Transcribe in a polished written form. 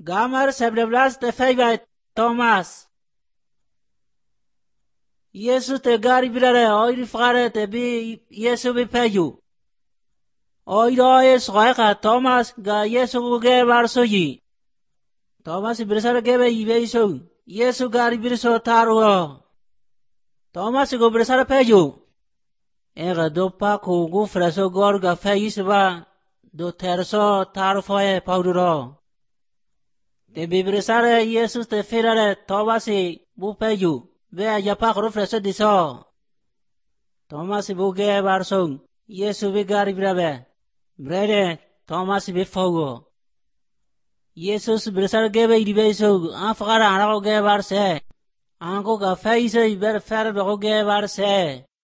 Gamar 17 te feibai Thomas. Yesus te gari bilare oiri fare te bi Yesu bi peju. Oiro es ka Thomas ga Yesu ge barso yi. Thomas birsar gebe yibeso. Yesu gari birso taru. Thomas go birsar peju. Ega do pa ko go freso gor ga feisba do terso taru foe pauduro. Te birsar Yesus te firare Thomas bu peju. Ve ayapa koro freso diso. Thomas bu ge barso. Yesu bi gari birabe. Brede Thomas bi fogo. Yesus bersar gebe idibeso afkara anako ge barse. Anko ga feise iber fer bego ge barse.